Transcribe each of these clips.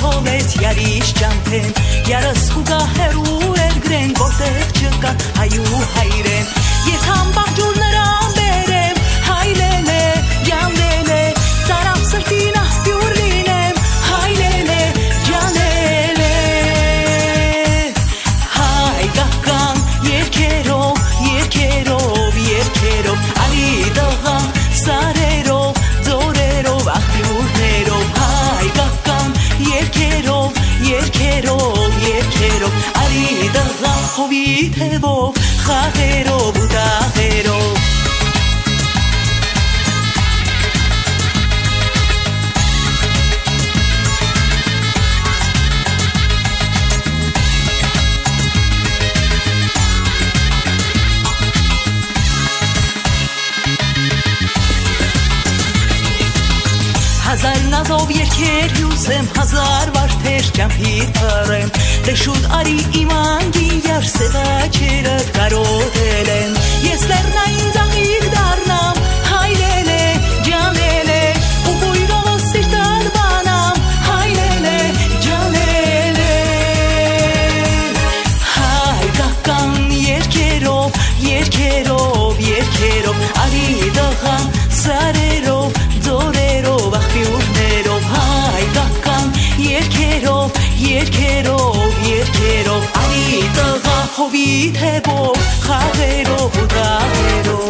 թողեց յարիշ ճամփեն Յարս կուգա հերու երգրեն Որտեղ չկա հայու հայրեն Երթամ բաղջուր նրան բերեմ Հայլելե, յանլելե Ծարամ սրտին աղբյուր լինեմ Հայլելե, յանելե Հայկական երկերով, երկերով, երկերով Ալի դղա սարերով, ձորերով, աղբյուրներով Հայկական երկերով, երկերով, երկերով Ալի դղա հովի թևով, խաղերով ու դաղերով Հազար նազով երկեր հյուսեմ, հազար վարդեր ճամփիր պարեմ Դե շուտ արի իմանքի յար սևաչերը կարոտել են Ես լեռնային ծաղիկ դառնամ, հայլելե, ջանելե Ու բույրով սիրտար բանամ, հայլելե, ջանելե Հայկական երկերով, երկերով, երկերով Արի դղա սարերով, ձորերով, աղբյուրներով Հայկական երկերով, երկերով, երկերով Արի տղա հովի թևով, խաղերով ու դաղերով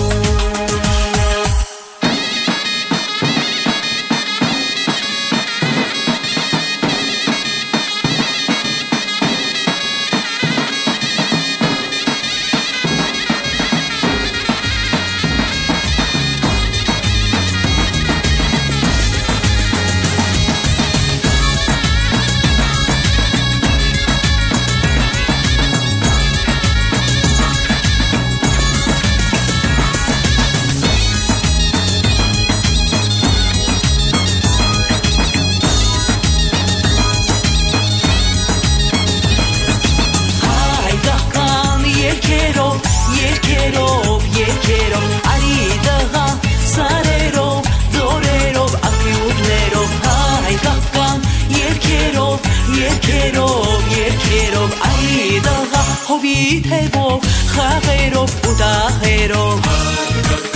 Երկերով, երկերով, արի դղա սարերով, ձորերով, աղբյուրներով Հայկական երկերով, երկերով, երկերով Արի դղա հովի թևով, խաղերով ու դաղերով